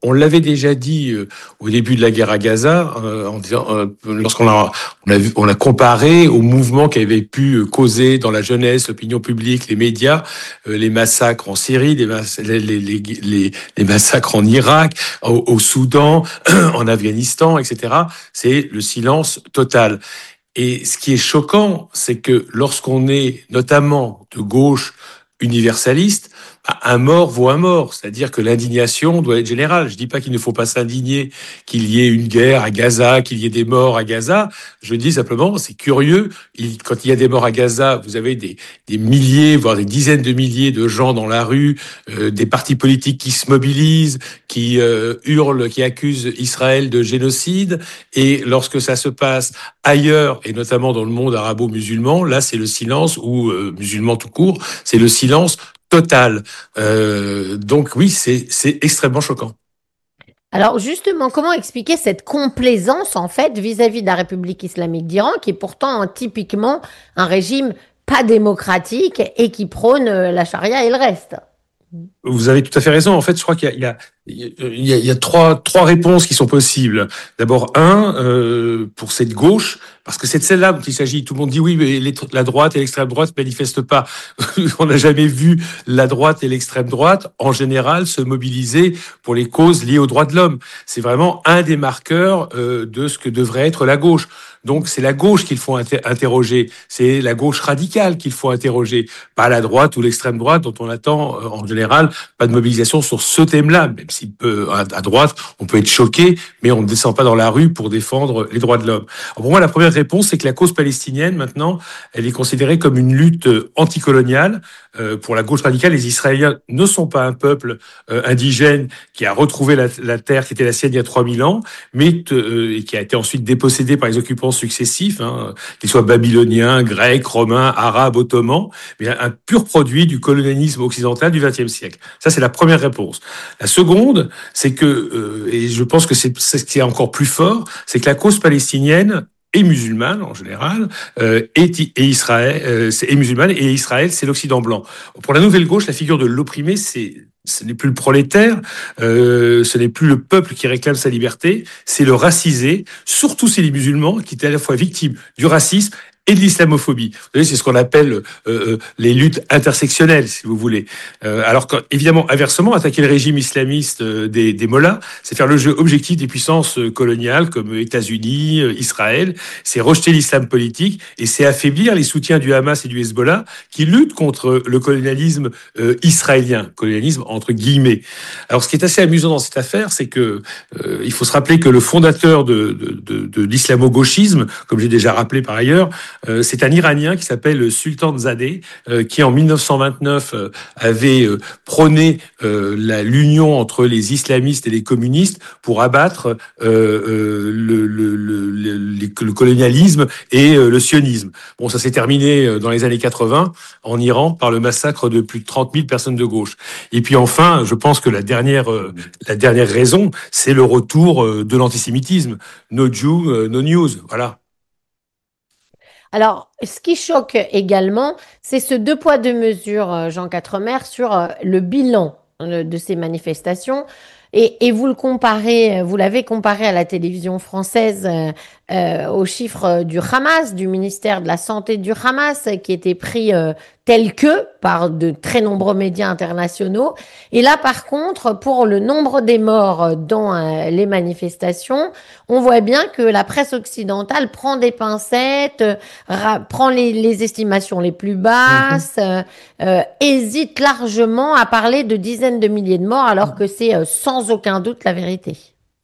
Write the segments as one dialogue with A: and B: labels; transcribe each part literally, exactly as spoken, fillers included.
A: on l'avait déjà dit euh, au début de la guerre à Gaza, euh, en disant, euh, lorsqu'on a, on a, vu, on a comparé au mouvement qui avait pu causer dans la jeunesse, l'opinion publique, les médias, euh, les massacres en Syrie, les, mass- les, les, les, les, les massacres en Irak, au, au Soudan, en Afghanistan, et cetera. C'est le silence total. Et ce qui est choquant, c'est que lorsqu'on est notamment de gauche universaliste, bah, un mort vaut un mort. C'est-à-dire que l'indignation doit être générale. Je dis pas qu'il ne faut pas s'indigner qu'il y ait une guerre à Gaza, qu'il y ait des morts à Gaza. Je dis simplement, c'est curieux. Il, quand il y a des morts à Gaza, vous avez des, des milliers, voire des dizaines de milliers de gens dans la rue, euh, des partis politiques qui se mobilisent, qui euh, hurlent, qui accusent Israël de génocide. Et lorsque ça se passe ailleurs, et notamment dans le monde arabo-musulman, là, c'est le silence, ou euh, musulman tout court, c'est le silence total. Euh, donc oui, c'est c'est extrêmement choquant.
B: Alors justement, comment expliquer cette complaisance en fait vis-à-vis de la République islamique d'Iran, qui est pourtant hein, typiquement un régime pas démocratique et qui prône euh, la charia et le reste?
A: Vous avez tout à fait raison. En fait, je crois qu'il y a, il y a, il y a, il y a trois, trois réponses qui sont possibles. D'abord, un, euh, pour cette gauche, parce que c'est de celle-là dont il s'agit. Tout le monde dit oui, mais les- la droite et l'extrême droite ne manifestent pas. On n'a jamais vu la droite et l'extrême droite, en général, se mobiliser pour les causes liées aux droits de l'homme. C'est vraiment un des marqueurs euh, de ce que devrait être la gauche. Donc, c'est la gauche qu'il faut inter- interroger. C'est la gauche radicale qu'il faut interroger, pas la droite ou l'extrême droite dont on attend euh, en général pas de mobilisation sur ce thème-là. Même si peut, à, à droite, on peut être choqué, mais on ne descend pas dans la rue pour défendre les droits de l'homme. Alors, pour moi, la première réponse, c'est que la cause palestinienne, maintenant, elle est considérée comme une lutte euh, anticoloniale. Euh, pour la gauche radicale, les Israéliens ne sont pas un peuple euh, indigène qui a retrouvé la, la terre qui était la sienne il y a trois mille ans, mais euh, et qui a été ensuite dépossédé par les occupants successifs, hein, qu'ils soient babyloniens, grecs, romains, arabes, ottomans, mais un, un pur produit du colonialisme occidental du vingtième siècle. Ça, c'est la première réponse. La seconde, c'est que, euh, et je pense que c'est, c'est ce qui est encore plus fort, c'est que la cause palestinienne et musulmane en général, euh, et, et Israël, euh, c'est et musulmane et Israël, c'est l'Occident blanc. Pour la nouvelle gauche, la figure de l'opprimé, c'est ce n'est plus le prolétaire, euh, ce n'est plus le peuple qui réclame sa liberté, c'est le racisé, surtout c'est les musulmans qui étaient à la fois victimes du racisme et de l'islamophobie. Vous savez, c'est ce qu'on appelle euh, euh, les luttes intersectionnelles, si vous voulez. Euh, alors qu'évidemment, inversement, attaquer le régime islamiste euh, des, des mollahs, c'est faire le jeu objectif des puissances euh, coloniales comme États-Unis, euh, Israël, c'est rejeter l'islam politique et c'est affaiblir les soutiens du Hamas et du Hezbollah qui luttent contre le colonialisme euh, israélien, colonialisme entre guillemets. Alors, ce qui est assez amusant dans cette affaire, c'est que euh, il faut se rappeler que le fondateur de, de, de, de l'islamo-gauchisme, comme j'ai déjà rappelé par ailleurs, Euh, c'est un Iranien qui s'appelle Sultan Zadeh, euh, qui en mille neuf cent vingt-neuf euh, avait euh, prôné euh, la, l'union entre les islamistes et les communistes pour abattre euh, euh, le, le, le, le, le colonialisme et euh, le sionisme. Bon, ça s'est terminé euh, dans les années quatre-vingts en Iran par le massacre de plus de trente mille personnes de gauche. Et puis enfin, je pense que la dernière, euh, la dernière raison, c'est le retour euh, de l'antisémitisme. No Jew, euh, no news. Voilà.
B: Alors, ce qui choque également, c'est ce deux poids deux mesures, euh, Jean Quatremer, sur euh, le bilan euh, de ces manifestations. Et, et vous le comparez, euh, vous l'avez comparé à la télévision française euh, euh, aux chiffres du Hamas, du ministère de la Santé du Hamas, qui était pris euh, tel que par de très nombreux médias internationaux. Et là, par contre, pour le nombre des morts dans euh, les manifestations, on voit bien que la presse occidentale prend des pincettes, euh, ra- prend les, les estimations les plus
A: Mhm.
B: basses, euh, euh, hésite largement à parler de dizaines de milliers de morts, alors que c'est euh, sans aucun doute la vérité.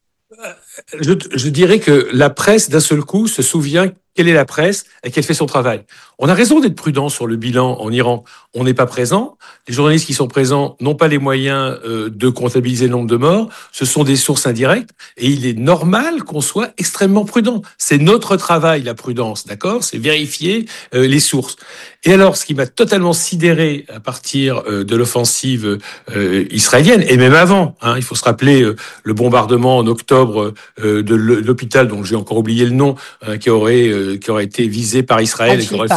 A: Je, je dirais que la presse, d'un seul coup, se souvient quelle est la presse et qu'elle fait son travail. On a raison d'être prudent sur le bilan en Iran. On n'est pas présent. Les journalistes qui sont présents n'ont pas les moyens euh, de comptabiliser le nombre de morts. Ce sont des sources indirectes et il est normal qu'on soit extrêmement prudent. C'est notre travail, la prudence, d'accord? C'est vérifier euh, les sources. Et alors, ce qui m'a totalement sidéré à partir euh, de l'offensive euh, israélienne, et même avant, hein, il faut se rappeler euh, le bombardement en octobre euh, de l'hôpital dont j'ai encore oublié le nom, euh, qui aurait euh, qui aurait été visé par Israël et qui aurait
B: Al-Shifa.
A: fait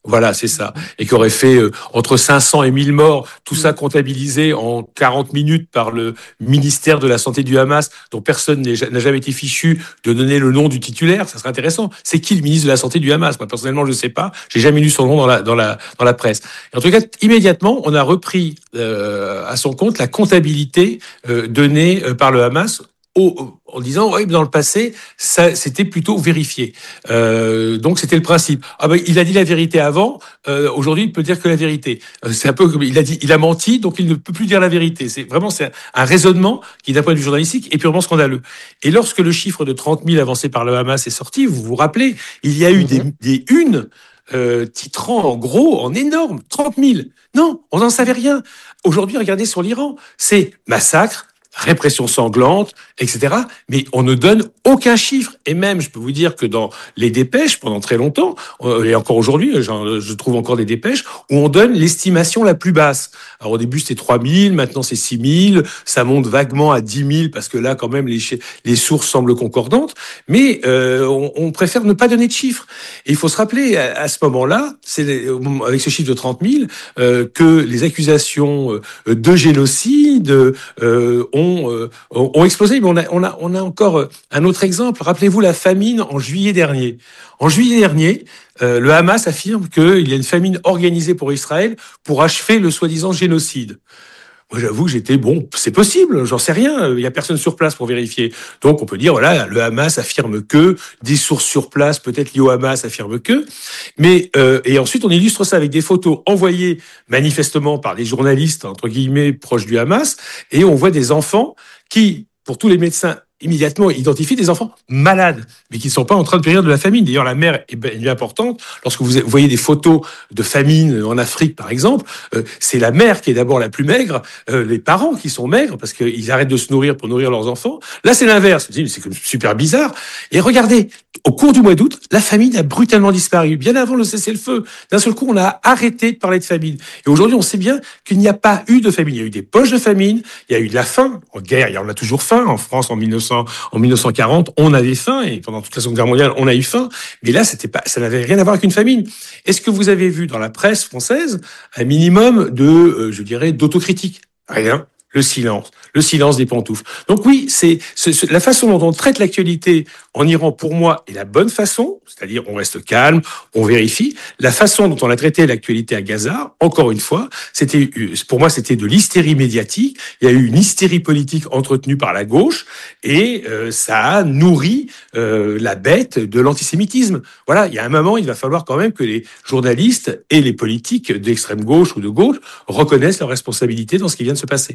A: Voilà, c'est ça. Et qui aurait fait euh, entre cinq cents et mille morts, tout ça comptabilisé en quarante minutes par le ministère de la Santé du Hamas, dont personne n'est- n'a jamais été fichu de donner le nom du titulaire. Ça serait intéressant. C'est qui le ministre de la Santé du Hamas? Moi, personnellement, je ne sais pas. J'ai jamais lu son nom dans la, dans la, dans la presse. Et en tout cas, immédiatement, on a repris euh, à son compte la comptabilité euh, donnée euh, par le Hamas au- en disant, oui, dans le passé, ça, c'était plutôt vérifié. Euh, donc, c'était le principe. Ah ben, il a dit la vérité avant, euh, aujourd'hui, il peut dire que la vérité. Euh, c'est un peu comme, il a dit, il a menti, donc il ne peut plus dire la vérité. C'est vraiment, c'est un, un raisonnement qui, d'un point de vue journalistique, est purement scandaleux. Et lorsque le chiffre de trente mille avancé par le Hamas est sorti, vous vous rappelez, il y a eu des,
B: Mhm.
A: des unes, euh, titrant en gros, en énorme, trente mille. Non, on n'en savait rien. Aujourd'hui, regardez sur l'Iran. C'est massacre, répression sanglante, et cetera. Mais on ne donne aucun chiffre. Et même, je peux vous dire que dans les dépêches, pendant très longtemps, euh, et encore aujourd'hui, j'en- je trouve encore des dépêches, où on donne l'estimation la plus basse. Alors au début, c'était trois mille, maintenant c'est six mille, ça monte vaguement à dix mille, parce que là, quand même, les, chi- les sources semblent concordantes. Mais euh, on, on préfère ne pas donner de chiffres. Et il faut se rappeler, à, à ce moment-là, c'est au moment- avec ce chiffre de trente mille, euh, que les accusations euh, de génocide euh, ont ont, euh, ont explosé. Mais on a, on, a, on a encore un autre exemple. Rappelez-vous la famine en juillet dernier. En juillet dernier, euh, le Hamas affirme qu'il y a une famine organisée pour Israël pour achever le soi-disant génocide. Moi, j'avoue que j'étais, bon, c'est possible, j'en sais rien, il n'y a personne sur place pour vérifier. Donc, on peut dire, voilà, le Hamas affirme que, des sources sur place, peut-être liées au Hamas, affirment que. Mais, euh, et ensuite, on illustre ça avec des photos envoyées manifestement par des journalistes, entre guillemets, proches du Hamas, et on voit des enfants qui, pour tous les médecins, immédiatement identifient des enfants malades, mais qui ne sont pas en train de périr de la famine. D'ailleurs, la mère est bien importante. Lorsque vous voyez des photos de famine en Afrique, par exemple, euh, c'est la mère qui est d'abord la plus maigre, euh, les parents qui sont maigres parce qu'ils arrêtent de se nourrir pour nourrir leurs enfants. Là, c'est l'inverse. Vous dites, c'est comme super bizarre. Et regardez, au cours du mois d'août, la famine a brutalement disparu. Bien avant le cessez-le-feu, d'un seul coup, on a arrêté de parler de famine. Et aujourd'hui, on sait bien qu'il n'y a pas eu de famine. Il y a eu des poches de famine, il y a eu de la faim. En guerre, il y en a toujours faim. En France, en mille neuf cents, en mille neuf cent quarante, on avait faim, et pendant toute la Seconde Guerre mondiale, on a eu faim. Mais là, c'était pas, ça n'avait rien à voir avec une famine. Est-ce que vous avez vu dans la presse française un minimum de, euh, je dirais, d'autocritique? Rien. Le silence, le silence des pantoufles. Donc oui, c'est, c'est, c'est la façon dont on traite l'actualité en Iran, pour moi, est la bonne façon, c'est-à-dire on reste calme, on vérifie. La façon dont on a traité l'actualité à Gaza, encore une fois, c'était, pour moi, c'était de l'hystérie médiatique. Il y a eu une hystérie politique entretenue par la gauche, et euh, ça a nourri euh, la bête de l'antisémitisme. Voilà, il y a un moment, il va falloir quand même que les journalistes et les politiques d'extrême gauche ou de gauche reconnaissent leur responsabilité dans ce qui vient de se passer.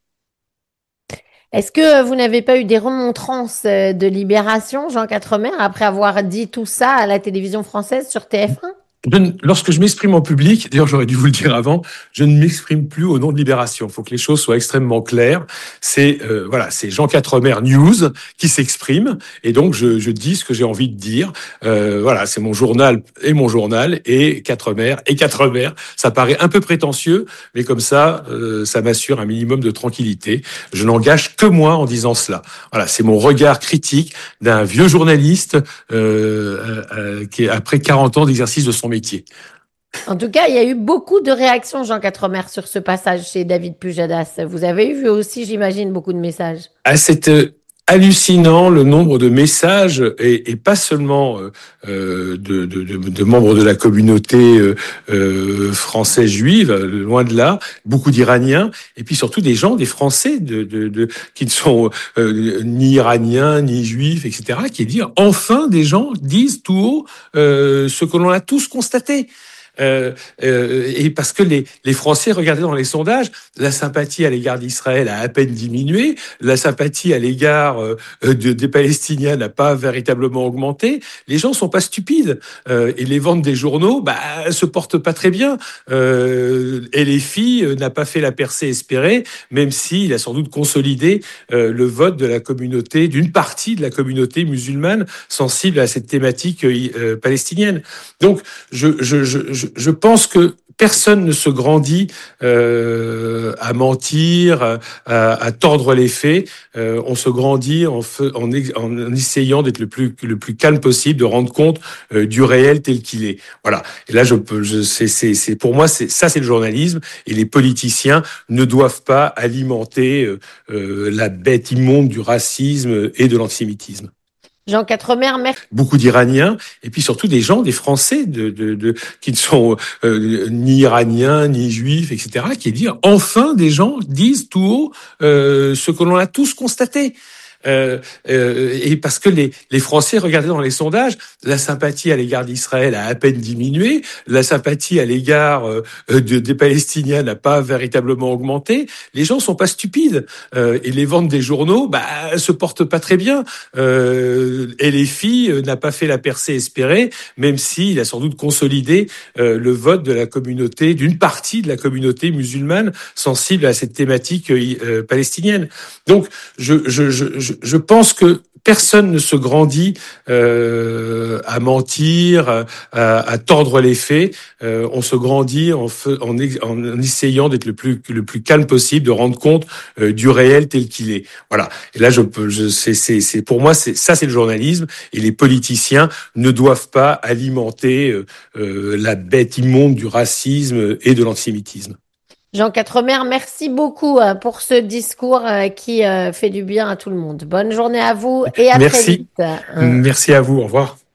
B: Est-ce que vous n'avez pas eu des remontrances euh, de Libération, Jean Quatremer, après avoir dit tout ça à la télévision française sur T F un?
A: Je ne- lorsque je m'exprime en public, d'ailleurs j'aurais dû vous le dire avant, je ne m'exprime plus au nom de Libération. Il faut que les choses soient extrêmement claires. C'est euh, voilà, c'est Jean Quatremer News qui s'exprime, et donc je, je dis ce que j'ai envie de dire. Euh, voilà, c'est mon journal et mon journal, et Quatremer et Quatremer. Ça paraît un peu prétentieux, mais comme ça, euh, ça m'assure un minimum de tranquillité. Je n'engage que moi en disant cela. Voilà, c'est mon regard critique d'un vieux journaliste euh, euh, qui est après quarante ans d'exercice de son métier.
B: En tout cas, il y a eu beaucoup de réactions, Jean Quatremer, sur ce passage chez David Pujadas. Vous avez eu aussi, j'imagine, beaucoup de messages.
A: Ah, c'est euh, hallucinant le nombre de messages, et, et pas seulement euh, euh, de, de, de, de membres de la communauté euh, euh, française juive, euh, loin de là, beaucoup d'Iraniens, et puis surtout des gens, des Français de, de, de, qui ne sont euh, ni Iraniens, ni Juifs, et cetera, qui disent, enfin des gens disent tout haut euh, ce que l'on a tous constaté. Euh, euh, et parce que les, les Français, regardez dans les sondages, la sympathie à l'égard d'Israël a à peine diminué, la sympathie à l'égard euh, de, des Palestiniens n'a pas véritablement augmenté. Les gens sont pas stupides, euh, et les ventes des journaux bah, se portent pas très bien. Euh, et les filles euh, n'a pas fait la percée espérée, même s'il a sans doute consolidé euh, le vote de la communauté, d'une partie de la communauté musulmane sensible à cette thématique euh, palestinienne. Donc, je, je, je, je je pense que personne ne se grandit euh, à mentir, à, à tordre les faits. Euh, on se grandit en, fe, en, en essayant d'être le plus, le plus calme possible, de rendre compte euh, du réel tel qu'il est. Voilà. Et là, je peux, je, c'est, c'est, c'est, pour moi, c'est, ça, c'est le journalisme. Et les politiciens ne doivent pas alimenter euh, euh, la bête immonde du racisme et de l'antisémitisme.
B: Jean Quatremer, merci.
A: Beaucoup d'Iraniens, et puis surtout des gens, des Français, de, de, de qui ne sont euh, ni Iraniens, ni Juifs, et cetera, qui disent, enfin, des gens disent tout haut euh, ce que l'on a tous constaté. Euh, euh, et parce que les, les Français, regardez dans les sondages, la sympathie à l'égard d'Israël a à peine diminué, la sympathie à l'égard euh, de, des Palestiniens n'a pas véritablement augmenté. Les gens sont pas stupides euh, et les ventes des journaux, bah, se portent pas très bien. Euh, et les filles euh, n'a pas fait la percée espérée, même s'il a sans doute consolidé euh, le vote de la communauté, d'une partie de la communauté musulmane sensible à cette thématique euh, palestinienne. Donc, je, je, je, je Je, je pense que personne ne se grandit euh, à mentir, à, à tordre les faits. Euh, on se grandit en, fe, en, en essayant d'être le plus, le plus calme possible, de rendre compte euh, du réel tel qu'il est. Voilà. Et là, je peux, je, c'est, c'est, c'est pour moi, c'est ça, c'est le journalisme. Et les politiciens ne doivent pas alimenter euh, euh, la bête immonde du racisme et de l'antisémitisme.
B: Jean Quatremer, merci beaucoup pour ce discours qui fait du bien à tout le monde. Bonne journée à vous et à très
A: Merci.
B: vite.
A: Merci à vous. Au revoir.